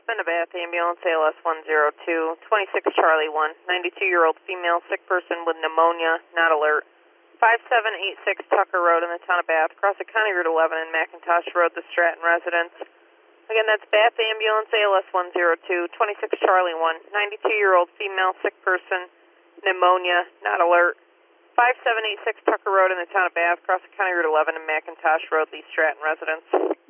Bend a Bath ambulance, ALS 102, 26 Charlie 1, 92-year-old female, sick person with pneumonia, not alert. 5786 Tucker Road in the town of Bath, across the County Route 11 and McIntosh Road, the Stratton residence. Again, that's Bath ambulance, ALS 102, 26 Charlie 1, 92-year-old female, sick person, pneumonia, not alert. 5786 Tucker Road in the town of Bath, across the County Route 11 and McIntosh Road, the Stratton residence.